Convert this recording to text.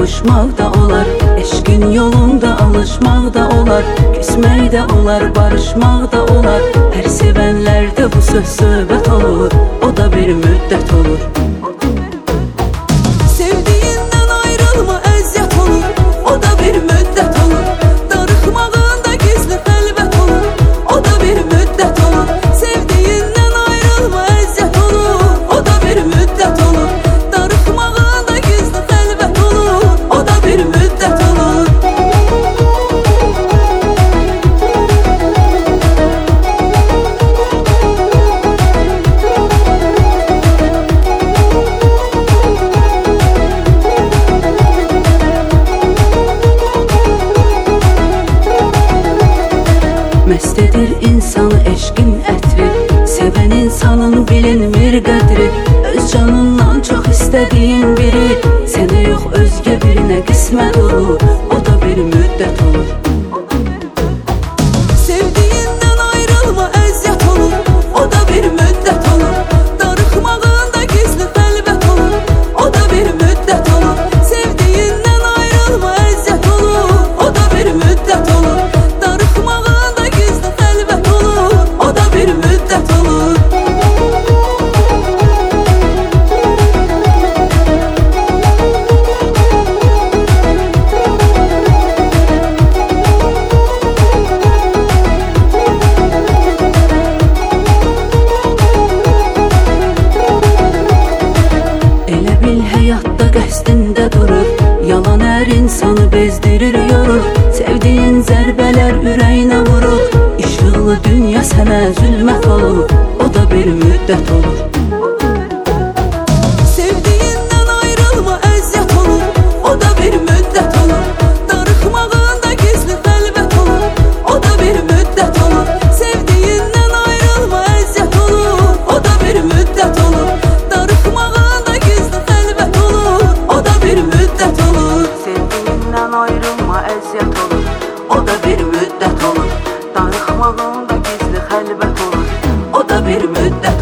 Kavuşmaq da olar, eşqin yolunda alışmaq da olar, küsmək də olar, barışmaq da olar. Hər sevənlərdə bu söz söhbət olur, o da bir müddət olur. Sevdiyindən ayrılma əziyyət olur, o da bir müddət olur. Darıxmağında gizli xəlvət olur, o da bir müddət olur. Sevdiyindən ayrılma əziyyət olur, o da bir müddət olur. Darıxmağında gizli xəlvət olur, o da bir müddət olur. Məst edir insanı eşqin ətri, sevən insanın bilinmir qədri. Öz canından çox istədiyin biri sənə yox özgə birinə qismət olur, o da bir müddət olur. Sevdiyindən ayrılma əziyyət olur, o da bir müddət olur. Darıxmağında gizli xəlvət olur, o da bir müddət olur. Sevdiyindən ayrılma əziyyət olur, o da bir müddət olur. Darıxmağında gizli xəlvət olur, o da bir müddət olur. Həyatda qəsdində durur, yalan hər insanı bezdirir, yorur. Sevdiyin zərbələr ürəyinə vurur, işıqlı dünya sənə zülmət olur, o da bir müddət olur. Sevdiyindən ayrılma əziyyət olur, o da bir müddət olur. Darıxmağında gizli xəlvət olur, o da bir müddət olur. Sevdiyindən ayrılma əziyyət olur, o da bir müddət olur. Darıxmağında gizli xəlvət olur, o da bir müddət olur. Sevdiyindən ayrılma əziyyət olur, o da bir müddət olur. Darıxmağında gizli xəlvət olur, o da bir müddət olur.